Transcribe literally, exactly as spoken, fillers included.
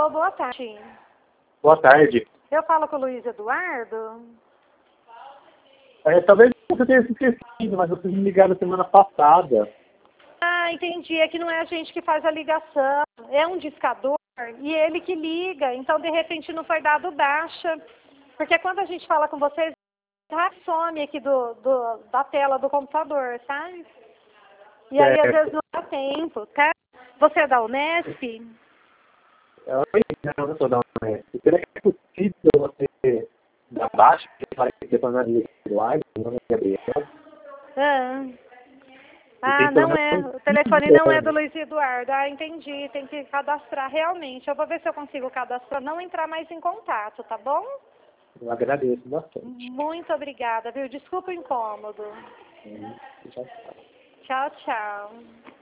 Alô, boa tarde. Boa tarde. Eu falo com o Luiz Eduardo? É, talvez você tenha se esquecido, mas vocês me ligaram semana passada. Ah, entendi. É que não é a gente que faz a ligação. É um discador e ele que liga. Então, de repente, não foi dado baixa. Porque quando a gente fala com vocês, some aqui do, do, da tela do computador, tá? E aí, às vezes, não dá tempo, tá? Você é da Unesp? Eu não sou da Unesp. Será que é possível você dar baixa para depois na linha do ar? Meu nome é Gabriel. Ah, ah não é. O telefone não é do Luiz Eduardo. Ah, entendi. Tem que cadastrar realmente. Eu vou ver se eu consigo cadastrar, não entrar mais em contato, tá bom? Eu agradeço bastante. Muito obrigada, viu? Desculpa o incômodo. Hum, já está. Tchau, tchau.